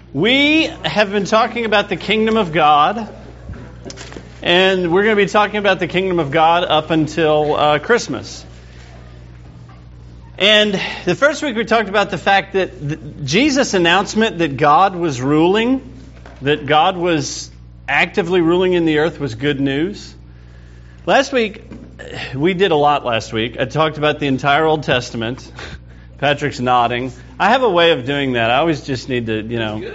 We have been talking about the kingdom of God, and we're going to be talking about the kingdom of God up until Christmas. And the first week we talked about the fact that Jesus' announcement that God was ruling, that God was actively ruling in the earth was good news. Last week, we did a lot last week. I talked about the entire Old Testament. Patrick's nodding. I have a way of doing that. I always just need to,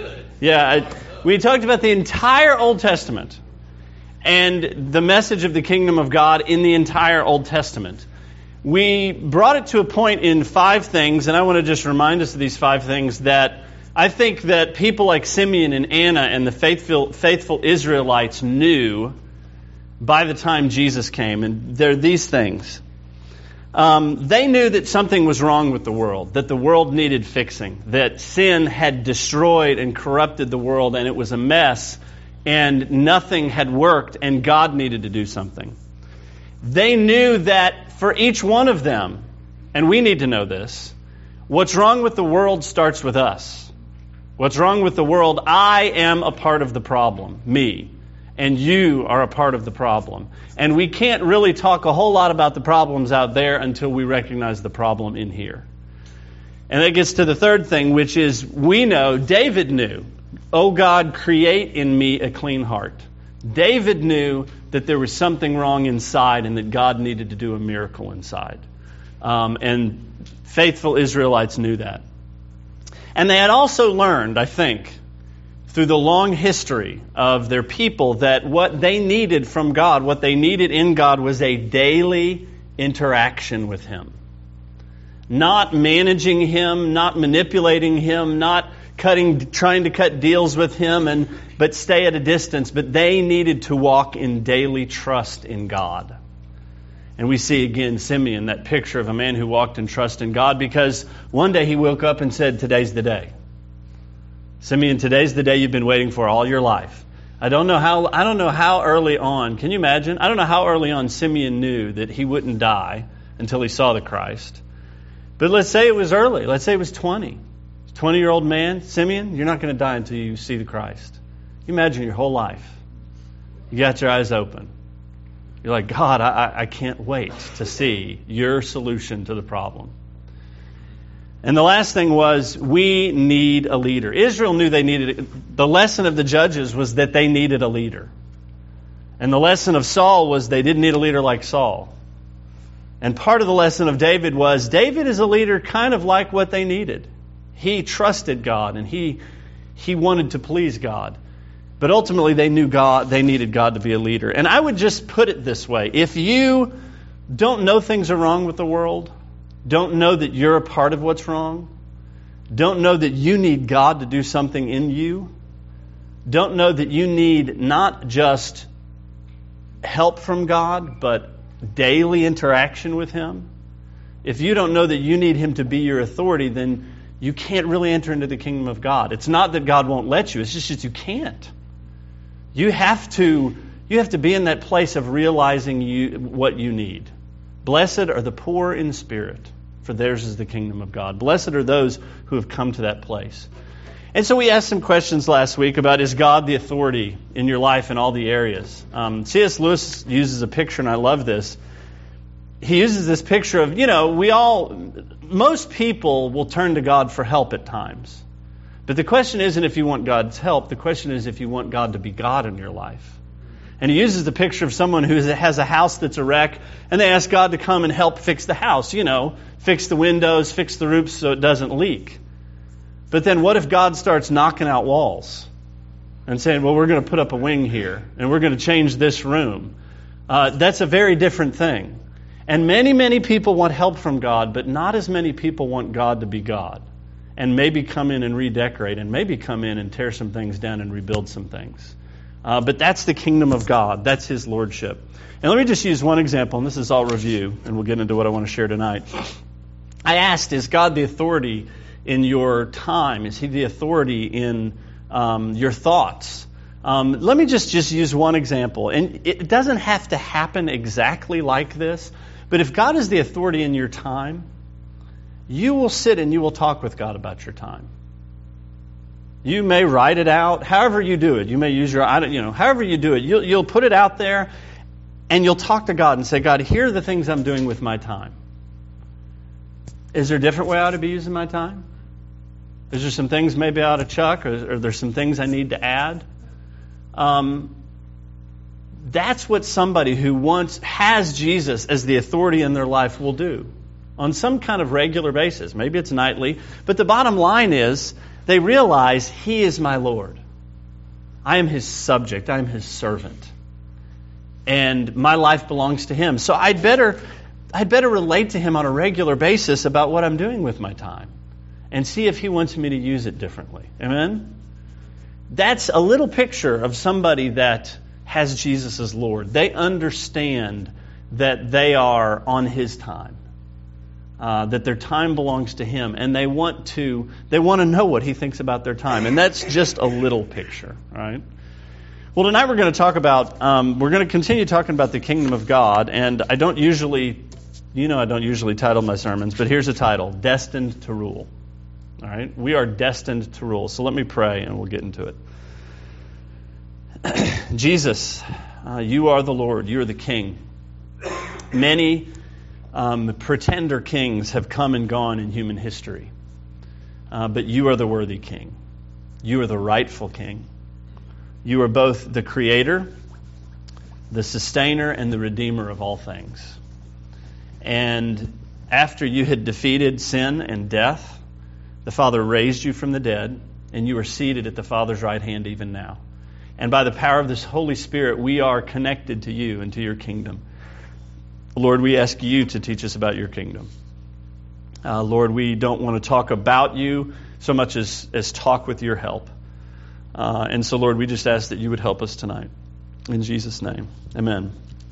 we talked about the entire Old Testament and the message of the kingdom of God in the entire Old Testament. We brought it to a point in 5 things, and I want to just remind us of these 5 things that I think that people like Simeon and Anna and the faithful Israelites knew by the time Jesus came, and they're these things. They knew that something was wrong with the world, that the world needed fixing, that sin had destroyed and corrupted the world, and it was a mess, and nothing had worked, and God needed to do something. They knew that for each one of them, and we need to know this, what's wrong with the world starts with us. What's wrong with the world? I am a part of the problem, me. And you are a part of the problem. And we can't really talk a whole lot about the problems out there until we recognize the problem in here. And that gets to the third thing, which is we know, David knew, "O God, create in me a clean heart." David knew that there was something wrong inside and that God needed to do a miracle inside. And faithful Israelites knew that. And they had also learned, I think, through the long history of their people, that what they needed from God, what they needed in God, was a daily interaction with Him. Not managing Him, not manipulating Him, not trying to cut deals with Him, but stay at a distance. But they needed to walk in daily trust in God. And we see again Simeon, that picture of a man who walked in trust in God, because one day he woke up and said, "Today's the day. Simeon, today's the day you've been waiting for all your life." I don't know how early on, can you imagine? I don't know how early on Simeon knew that he wouldn't die until he saw the Christ. But let's say it was early. Let's say it was 20. 20-year-old man, Simeon, you're not going to die until you see the Christ. You imagine your whole life. You got your eyes open. You're like, "God, I can't wait to see your solution to the problem." And the last thing was, we need a leader. Israel knew they needed it. The lesson of the Judges was that they needed a leader. And the lesson of Saul was they didn't need a leader like Saul. And part of the lesson of David was, David is a leader kind of like what they needed. He trusted God and he wanted to please God. But ultimately they knew they needed God to be a leader. And I would just put it this way. If you don't know things are wrong with the world, don't know that you're a part of what's wrong, don't know that you need God to do something in you, don't know that you need not just help from God, but daily interaction with Him, if you don't know that you need Him to be your authority, then you can't really enter into the kingdom of God. It's not that God won't let you, it's just that you can't. You have to be in that place of realizing what you need. Blessed are the poor in spirit, for theirs is the kingdom of God. Blessed are those who have come to that place. And so we asked some questions last week about, is God the authority in your life in all the areas? C.S. Lewis uses a picture, and I love this. He uses this picture of, most people will turn to God for help at times. But the question isn't if you want God's help. The question is if you want God to be God in your life. And he uses the picture of someone who has a house that's a wreck, and they ask God to come and help fix the house. Fix the windows, fix the roof so it doesn't leak. But then what if God starts knocking out walls and saying, well, we're going to put up a wing here, and we're going to change this room? That's a very different thing. And many, many people want help from God, but not as many people want God to be God. And maybe come in and redecorate, and maybe come in and tear some things down and rebuild some things. But that's the kingdom of God. That's His lordship. And let me just use one example, and this is all review, and we'll get into what I want to share tonight. I asked, is God the authority in your time? Is He the authority in your thoughts? Let me just use one example. And it doesn't have to happen exactly like this, but if God is the authority in your time, you will sit and you will talk with God about your time. You may write it out, however you do it. You may use however you do it. You'll put it out there, and you'll talk to God and say, God, here are the things I'm doing with my time. Is there a different way I ought to be using my time? Is there some things maybe I ought to chuck, or are there some things I need to add? That's what somebody who has Jesus as the authority in their life will do on some kind of regular basis. Maybe it's nightly, but the bottom line is they realize He is my Lord. I am His subject. I am His servant. And my life belongs to Him. So I'd better relate to Him on a regular basis about what I'm doing with my time and see if He wants me to use it differently. Amen? That's a little picture of somebody that has Jesus as Lord. They understand that they are on His time, that their time belongs to Him, and they want to know what He thinks about their time. And that's just a little picture, right? Well, tonight we're going to talk about, we're going to continue talking about the kingdom of God, and I don't usually title my sermons, but here's a title, Destined to Rule. All right? We are destined to rule. So let me pray and we'll get into it. Jesus, you are the Lord. You are the King. Many pretender kings have come and gone in human history. But you are the worthy King. You are the rightful King. You are both the Creator, the Sustainer, and the Redeemer of all things. And after you had defeated sin and death, the Father raised you from the dead, and you are seated at the Father's right hand even now. And by the power of this Holy Spirit, we are connected to you and to your kingdom. Lord, we ask you to teach us about your kingdom. Lord, we don't want to talk about you so much as talk with your help. And so, Lord, we just ask that you would help us tonight. In Jesus' name, amen.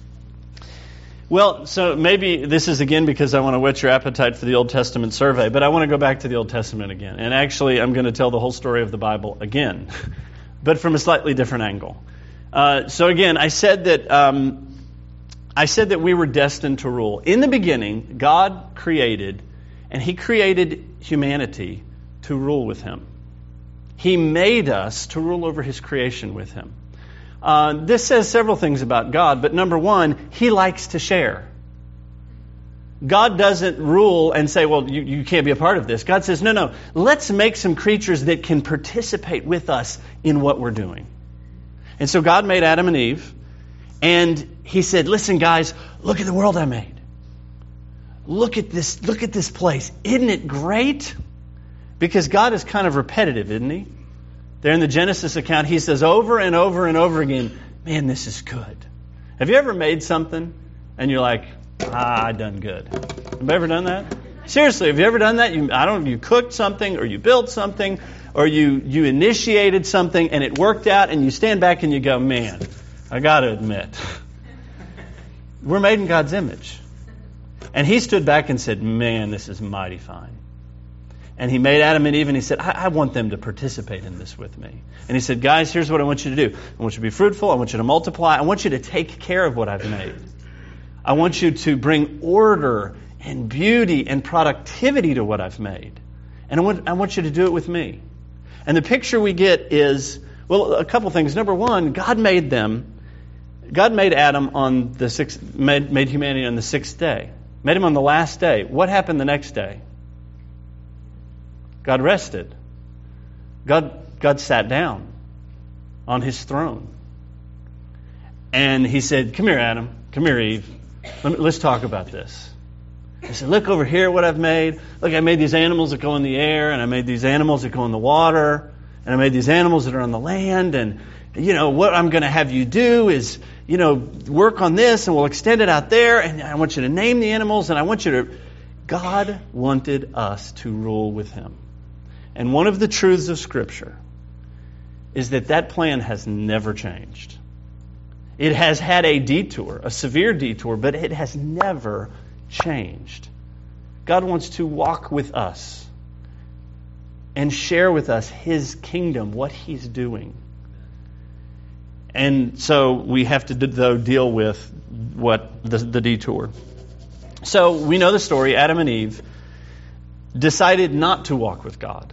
Well, so maybe this is again because I want to whet your appetite for the Old Testament survey, but I want to go back to the Old Testament again. And actually, I'm going to tell the whole story of the Bible again, but from a slightly different angle. So again, I said that we were destined to rule. In the beginning, God created, and He created humanity to rule with Him. He made us to rule over His creation with Him. This says several things about God, but number one, He likes to share. God doesn't rule and say, well, you can't be a part of this. God says, no, let's make some creatures that can participate with us in what we're doing. And so God made Adam and Eve, and He said, listen, guys, look at the world I made. Look at this place. Isn't it great? Because God is kind of repetitive, isn't He? There in the Genesis account, He says over and over and over again, man, this is good. Have you ever made something and you're like, I done good? Have you ever done that? Seriously, have you ever done that? You cooked something, or you built something, or you initiated something and it worked out, and you stand back and you go, man, I got to admit, we're made in God's image. And He stood back and said, man, this is mighty fine. And He made Adam and Eve, and He said, I want them to participate in this with me. And He said, guys, here's what I want you to do. I want you to be fruitful. I want you to multiply. I want you to take care of what I've made. I want you to bring order and beauty and productivity to what I've made. And I want you to do it with me. And the picture we get is, well, a couple things. Number one, God made Adam on the sixth, made humanity on the sixth day. Made him on the last day. What happened the next day? God rested. God sat down on His throne. And He said, come here, Adam. Come here, Eve. Let's talk about this. He said, look over here what I've made. Look, I made these animals that go in the air, and I made these animals that go in the water, and I made these animals that are on the land, and what I'm going to have you do is, work on this, and we'll extend it out there, and I want you to name the animals, and I want you to... God wanted us to rule with Him. And one of the truths of Scripture is that plan has never changed. It has had a detour, a severe detour, but it has never changed. God wants to walk with us and share with us His kingdom, what He's doing. And so we have to, though, deal with what the detour. So we know the story. Adam and Eve decided not to walk with God.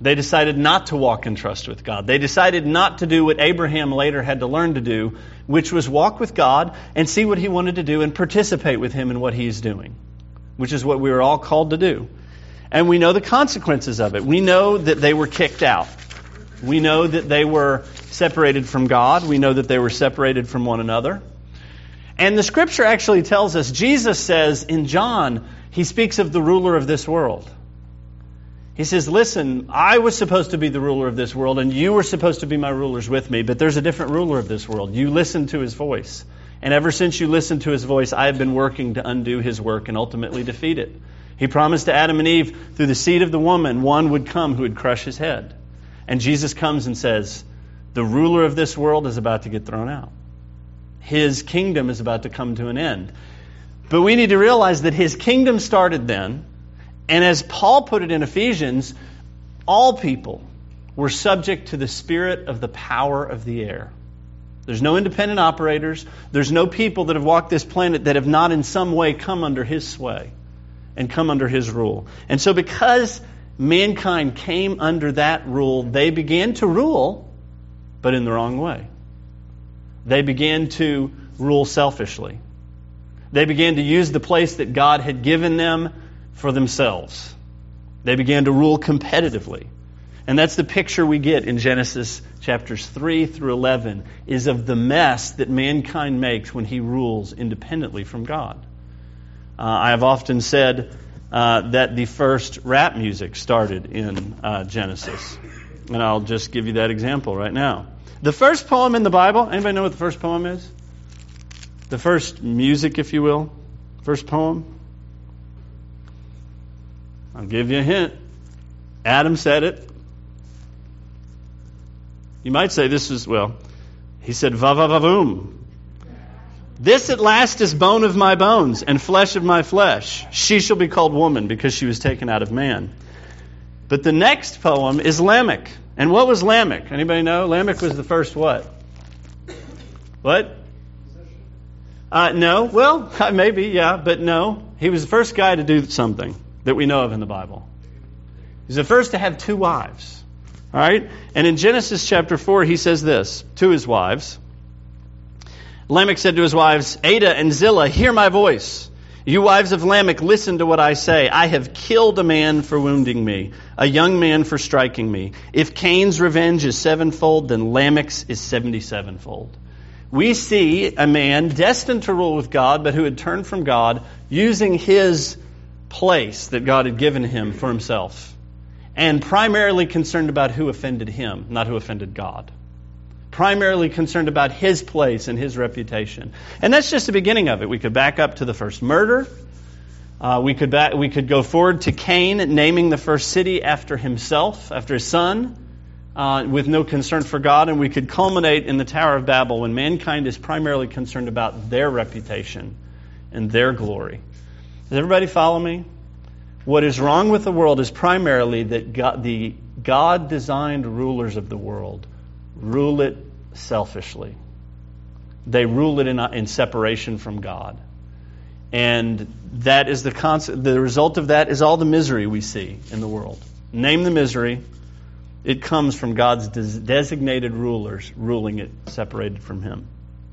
They decided not to walk in trust with God. They decided not to do what Abraham later had to learn to do, which was walk with God and see what He wanted to do and participate with Him in what He's doing, which is what we were all called to do. And we know the consequences of it. We know that they were kicked out. We know that they were separated from God. We know that they were separated from one another. And the Scripture actually tells us, Jesus says in John, He speaks of the ruler of this world. He says, listen, I was supposed to be the ruler of this world, and you were supposed to be my rulers with me, but there's a different ruler of this world. You listen to His voice. And ever since you listened to His voice, I have been working to undo His work and ultimately defeat it. He promised to Adam and Eve, through the seed of the woman, one would come who would crush his head. And Jesus comes and says, the ruler of this world is about to get thrown out. His kingdom is about to come to an end. But we need to realize that His kingdom started then. And as Paul put it in Ephesians, all people were subject to the spirit of the power of the air. There's no independent operators. There's no people that have walked this planet that have not in some way come under His sway and come under His rule. And so because mankind came under that rule, they began to rule, but in the wrong way. They began to rule selfishly. They began to use the place that God had given them for themselves. They began to rule competitively. And that's the picture we get in Genesis chapters 3 through 11, is of the mess that mankind makes when he rules independently from God. I have often said that the first rap music started in Genesis. And I'll just give you that example right now. The first poem in the Bible, anybody know what the first poem is? The first music, if you will. First poem. I'll give you a hint. Adam said it. You might say this is, he said, va-va-va-voom. This at last is bone of my bones and flesh of my flesh. She shall be called woman because she was taken out of man. But the next poem is Lamech. And what was Lamech? Anybody know? Lamech was the first what? What? No. Well, maybe, yeah, but no. He was the first guy to do something that we know of in the Bible. He's the first to have 2 wives. All right? And in Genesis chapter 4, he says this to his wives. Lamech said to his wives, Adah and Zillah, hear my voice. You wives of Lamech, listen to what I say. I have killed a man for wounding me, a young man for striking me. If Cain's revenge is 7-fold, then Lamech's is 77-fold. We see a man destined to rule with God, but who had turned from God, using his place that God had given him for himself, and primarily concerned about who offended him, not who offended God. Primarily concerned about his place and his reputation. And that's just the beginning of it. We could back up to the first murder. We could go forward to Cain naming the first city after himself, after his son, with no concern for God. And we could culminate in the Tower of Babel when mankind is primarily concerned about their reputation and their glory. Does everybody follow me? What is wrong with the world is primarily that the God-designed rulers of the world rule it selfishly. They rule it in separation from God. And that is the result of that is all the misery we see in the world. Name the misery. It comes from God's designated rulers ruling it separated from Him.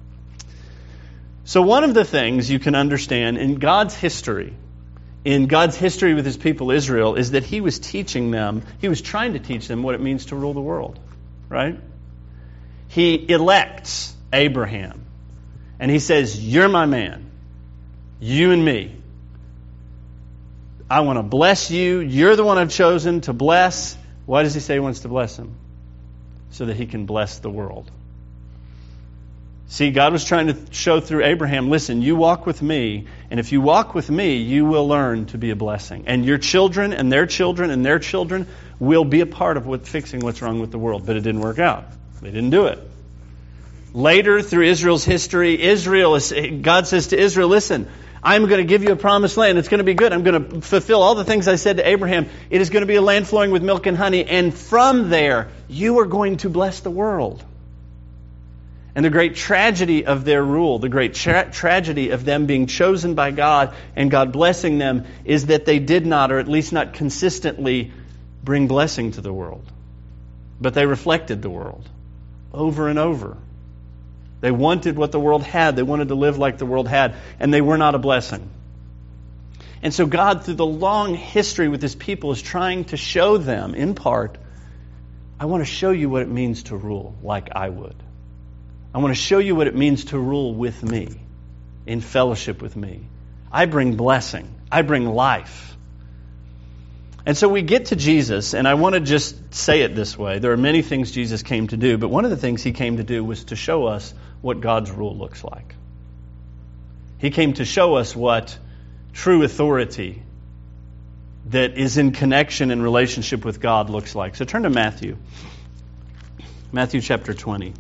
So one of the things you can understand in God's history with His people Israel, is that He was teaching them, He was trying to teach them what it means to rule the world. Right? He elects Abraham. And He says, you're my man. You and me. I want to bless you. You're the one I've chosen to bless. Why does He say He wants to bless him? So that He can bless the world. See, God was trying to show through Abraham, listen, you walk with me, and if you walk with me, you will learn to be a blessing. And your children and their children and their children will be a part of fixing what's wrong with the world. But it didn't work out. They didn't do it. Later, through Israel's history, God says to Israel, listen, I'm going to give you a promised land. It's going to be good. I'm going to fulfill all the things I said to Abraham. It is going to be a land flowing with milk and honey. And from there, you are going to bless the world. And the great tragedy of their rule, the great tragedy of them being chosen by God and God blessing them, is that they did not, or at least not consistently, bring blessing to the world. But they reflected the world over and over. They wanted what the world had. They wanted to live like the world had, and they were not a blessing. And so God, through the long history with His people, is trying to show them, in part, I want to show you what it means to rule like I would. I want to show you what it means to rule with me, in fellowship with me. I bring blessing. I bring life. And so we get to Jesus, and I want to just say it this way. There are many things Jesus came to do, but one of the things He came to do was to show us what God's rule looks like. He came to show us what true authority that is in connection and relationship with God looks like. So turn to Matthew. Matthew chapter 20.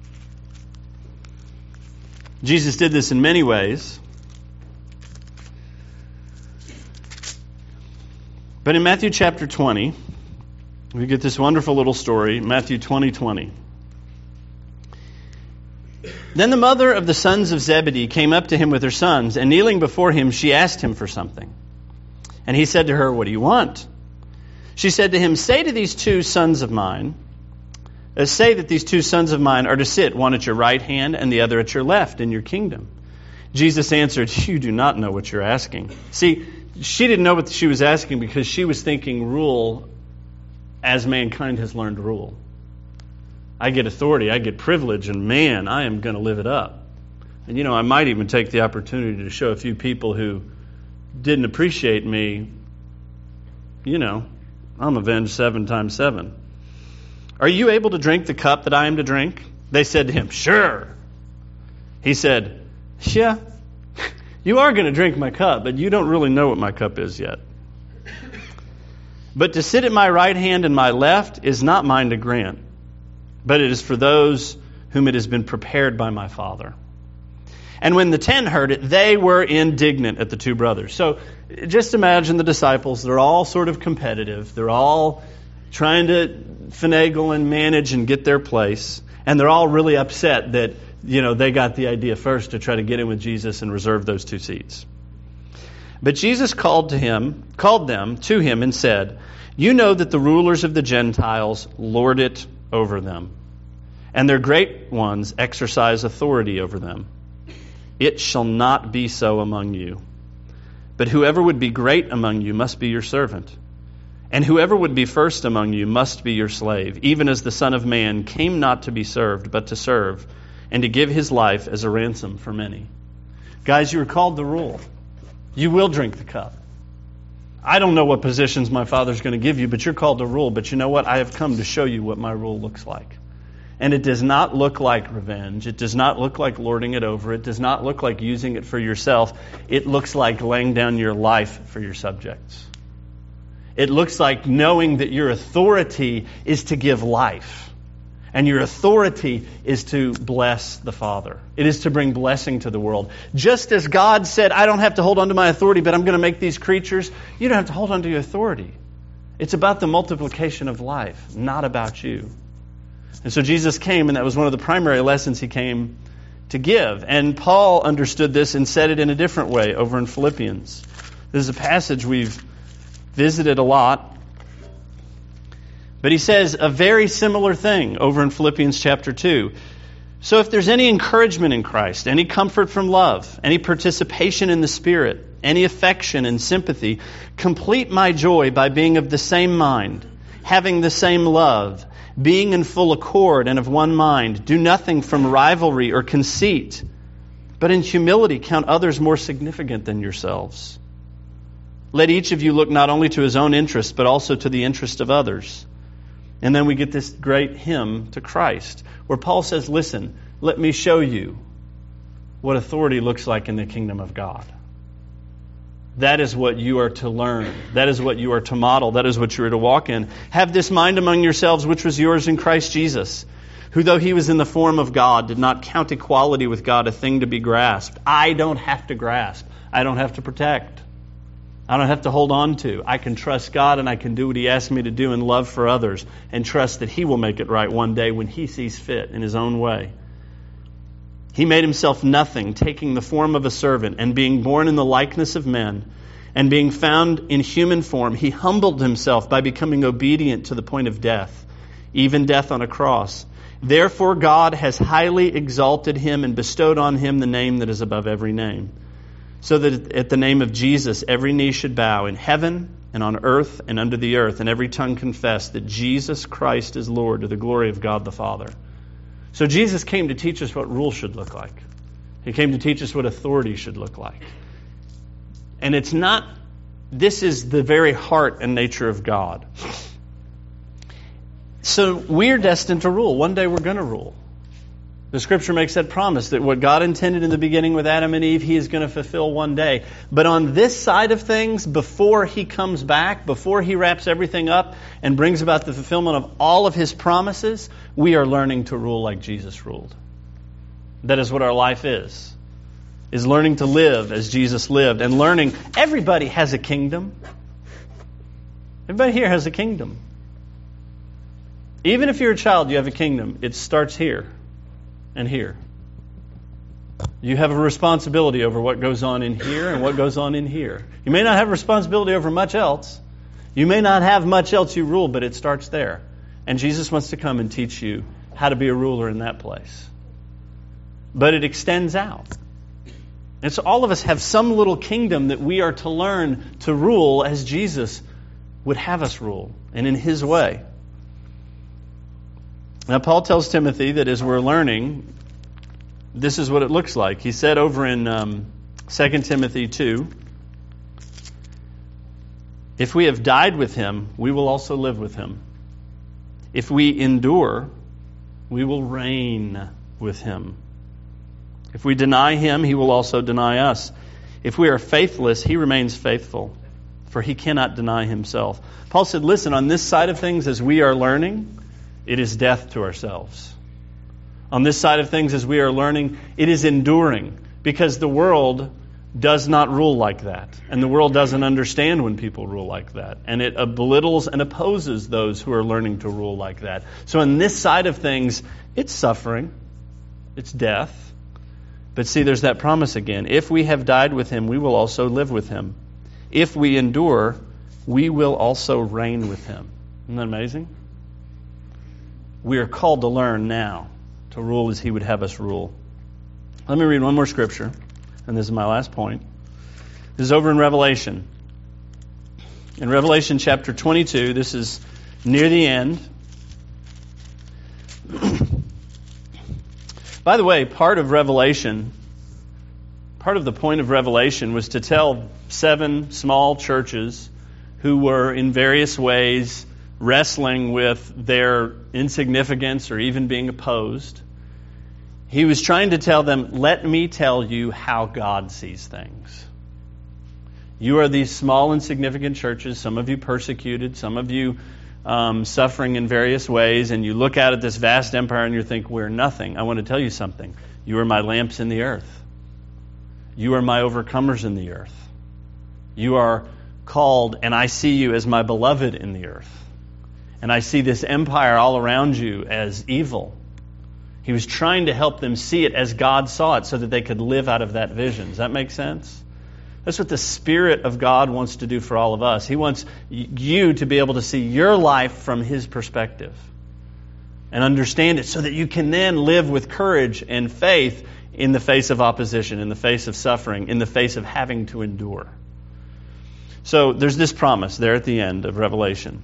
Jesus did this in many ways. But in Matthew chapter 20, we get this wonderful little story, Matthew 20:20. Then the mother of the sons of Zebedee came up to him with her sons, and kneeling before him, she asked him for something. And he said to her, "What do you want?" She said to him, say that these two sons of mine are to sit, one at your right hand and the other at your left in your kingdom. Jesus answered, "You do not know what you're asking." See, she didn't know what she was asking because she was thinking rule as mankind has learned to rule. I get authority, I get privilege, and man, I am going to live it up. And I might even take the opportunity to show a few people who didn't appreciate me, I'm avenged 7 times 7. Are you able to drink the cup that I am to drink? They said to him, "Sure." He said, "Yeah, you are going to drink my cup, but you don't really know what my cup is yet. But to sit at my right hand and my left is not mine to grant, but it is for those whom it has been prepared by my Father." And when the 10 heard it, they were indignant at the two brothers. So just imagine the disciples. They're all sort of competitive. They're all trying to finagle and manage and get their place. And they're all really upset that, they got the idea first to try to get in with Jesus and reserve those 2 seats. But Jesus called them to him and said, "You know that the rulers of the Gentiles lord it over them, and their great ones exercise authority over them. It shall not be so among you. But whoever would be great among you must be your servant. And whoever would be first among you must be your slave, even as the Son of Man came not to be served, but to serve, and to give his life as a ransom for many." Guys, you are called to rule. You will drink the cup. I don't know what positions my Father's going to give you, but you're called to rule. But you know what? I have come to show you what my rule looks like. And it does not look like revenge. It does not look like lording it over. It does not look like using it for yourself. It looks like laying down your life for your subjects. It looks like knowing that your authority is to give life. And your authority is to bless the Father. It is to bring blessing to the world. Just as God said, I don't have to hold on to my authority, but I'm going to make these creatures, you don't have to hold on to your authority. It's about the multiplication of life, not about you. And so Jesus came, and that was one of the primary lessons He came to give. And Paul understood this and said it in a different way over in Philippians. This is a passage we've visited a lot. But he says a very similar thing over in Philippians chapter 2. "So if there's any encouragement in Christ, any comfort from love, any participation in the Spirit, any affection and sympathy, complete my joy by being of the same mind, having the same love, being in full accord and of one mind. Do nothing from rivalry or conceit, but in humility count others more significant than yourselves. Let each of you look not only to his own interest, but also to the interest of others." And then we get this great hymn to Christ, where Paul says, listen, let me show you what authority looks like in the kingdom of God. That is what you are to learn. That is what you are to model. That is what you are to walk in. "Have this mind among yourselves, which was yours in Christ Jesus, who though He was in the form of God, did not count equality with God a thing to be grasped." I don't have to grasp. I don't have to protect. I don't have to hold on to. I can trust God, and I can do what He asked me to do in love for others, and trust that He will make it right one day when He sees fit in His own way. "He made Himself nothing, taking the form of a servant, and being born in the likeness of men, And being found in human form, he humbled himself by becoming obedient to the point of death, even death on a cross. Therefore God has highly exalted him and bestowed on him the name that is above every name, so that at the name of Jesus every knee should bow in heaven and on earth and under the earth, and every tongue confess that Jesus Christ is Lord, to the glory of God the Father. So Jesus came to teach us what rules should look like. He came to teach us what authority should look like. And this is the very heart and nature of God. So we're destined to rule. One day we're going to rule. The Scripture makes that promise that what God intended in the beginning with Adam and Eve, He is going to fulfill one day. But on this side of things, before He comes back, before He wraps everything up and brings about the fulfillment of all of His promises, we are learning to rule like Jesus ruled. That is what our life is learning to live as Jesus lived, and learning everybody has a kingdom. Everybody here has a kingdom. Even if you're a child, you have a kingdom. It starts here and here. You have a responsibility over what goes on in here and what goes on in here. You may not have responsibility over much else. You may not have much else you rule, but it starts there. And Jesus wants to come and teach you how to be a ruler in that place. But it extends out. And so all of us have some little kingdom that we are to learn to rule as Jesus would have us rule, and in His way. Now, Paul tells Timothy that as we're learning, this is what it looks like. He said over in 2 Timothy 2, if we have died with Him, we will also live with Him. If we endure, we will reign with Him. If we deny Him, He will also deny us. If we are faithless, He remains faithful, for He cannot deny Himself. Paul said, listen, on this side of things, as we are learning, it is death to ourselves. On this side of things, as we are learning, it is enduring, because the world does not rule like that. And the world doesn't understand when people rule like that. And it belittles and opposes those who are learning to rule like that. So on this side of things, it's suffering. It's death. But see, there's that promise again. If we have died with Him, we will also live with Him. If we endure, we will also reign with Him. Isn't that amazing? We are called to learn now to rule as He would have us rule. Let me read one more scripture, and this is my last point. This is over in Revelation. In Revelation chapter 22, this is near the end. By the way, part of the point of Revelation was to tell 7 small churches who were in various ways wrestling with their insignificance or even being opposed. He was trying to tell them, let me tell you how God sees things. You are these small, insignificant churches, some of you persecuted, some of you suffering in various ways, and you look out at this vast empire and you think, we're nothing. I want to tell you something. You are my lamps in the earth. You are my overcomers in the earth. You are called, and I see you as my beloved in the earth. And I see this empire all around you as evil. He was trying to help them see it as God saw it so that they could live out of that vision. Does that make sense? That's what the Spirit of God wants to do for all of us. He wants you to be able to see your life from His perspective and understand it so that you can then live with courage and faith in the face of opposition, in the face of suffering, in the face of having to endure. So there's this promise there at the end of Revelation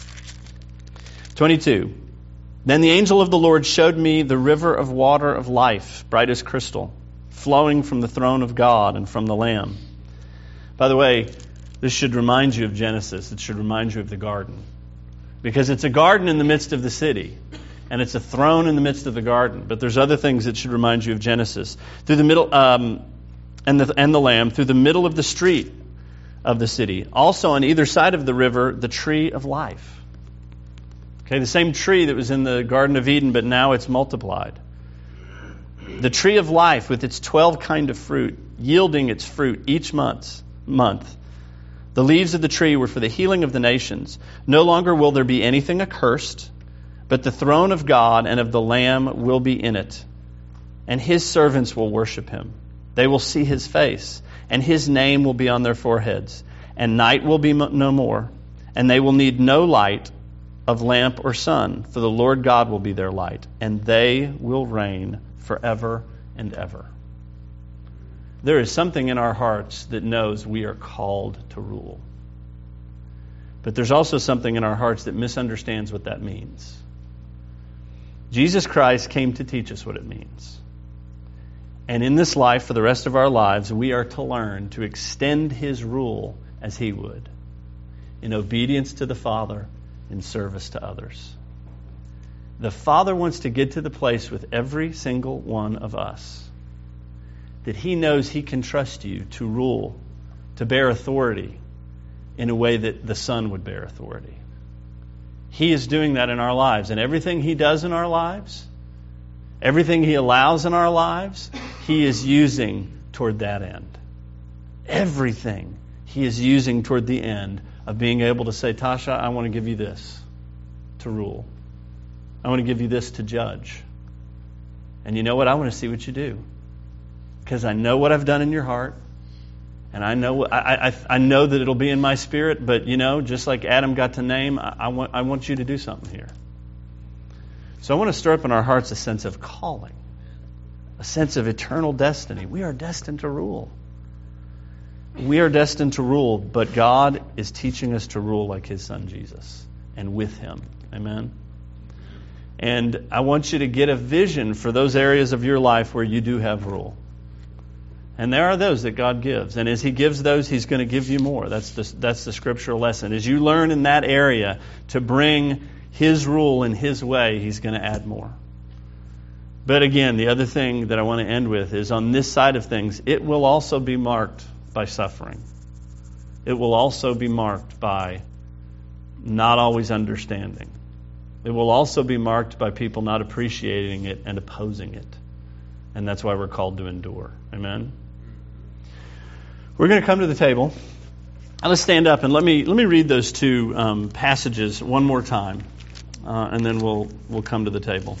22. Then the angel of the Lord showed me the river of water of life, bright as crystal, flowing from the throne of God and from the Lamb. By the way, this should remind you of Genesis. It should remind you of the garden. Because it's a garden in the midst of the city. And it's a throne in the midst of the garden. But there's other things that should remind you of Genesis. Through the middle, and the Lamb, through the middle of the street of the city. Also on either side of the river, the tree of life. Okay, the same tree that was in the Garden of Eden, but now it's multiplied. The tree of life with its 12 kind of fruit, yielding its fruit each month. The leaves of the tree were for the healing of the nations. No longer will there be anything accursed, but the throne of God and of the Lamb will be in it, and His servants will worship Him. They will see His face, and His name will be on their foreheads. and night will be no more, and they will need no light of lamp or sun, for the Lord God will be their light, and they will reign forever and ever. There is something in our hearts that knows we are called to rule. But there's also something in our hearts that misunderstands what that means. Jesus Christ came to teach us what it means. And in this life, for the rest of our lives, we are to learn to extend His rule as He would, in obedience to the Father, in service to others. The Father wants to get to the place with every single one of us that He knows He can trust you to rule, to bear authority in a way that the Son would bear authority. He is doing that in our lives, and everything He does in our lives, everything He allows in our lives, He is using toward that end. Everything He is using toward the end of being able to say, Tasha, I want to give you this to rule. I want to give you this to judge. And you know what? I want to see what you do. Because I know what I've done in your heart. And I know I know that it'll be in my spirit. But, just like Adam got to name, I want you to do something here. So I want to stir up in our hearts a sense of calling. A sense of eternal destiny. We are destined to rule. We are destined to rule, but God is teaching us to rule like His Son Jesus and with Him. Amen? And I want you to get a vision for those areas of your life where you do have rule. And there are those that God gives. And as He gives those, He's going to give you more. That's the scriptural lesson. As you learn in that area to bring His rule in His way, He's going to add more. But again, the other thing that I want to end with is on this side of things, it will also be marked by suffering. It will also be marked by not always understanding. It will also be marked by people not appreciating it and opposing it. And that's why we're called to endure. Amen? We're going to come to the table. And let's stand up and let me read those two passages one more time. And then we'll come to the table.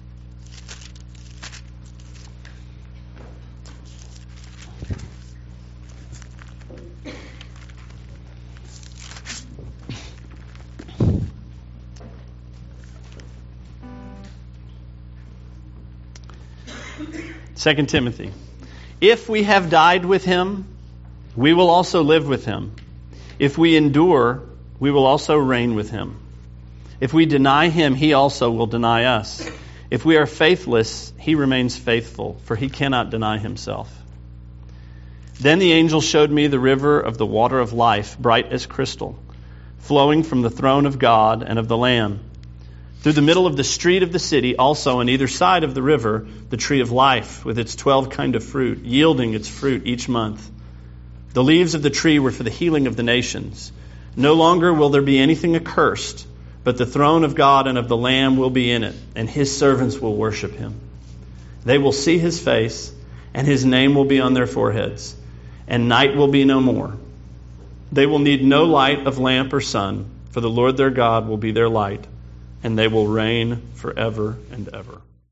Second Timothy. If we have died with Him, we will also live with Him. If we endure, we will also reign with Him. If we deny Him, He also will deny us. If we are faithless, He remains faithful, for He cannot deny Himself. Then the angel showed me the river of the water of life, bright as crystal, flowing from the throne of God and of the Lamb. Through the middle of the street of the city, also on either side of the river, the tree of life, with its 12 kinds of fruit, yielding its fruit each month. The leaves of the tree were for the healing of the nations. No longer will there be anything accursed, but the throne of God and of the Lamb will be in it, and His servants will worship Him. They will see His face, and His name will be on their foreheads, and night will be no more. They will need no light of lamp or sun, for the Lord their God will be their light, and they will reign forever and ever.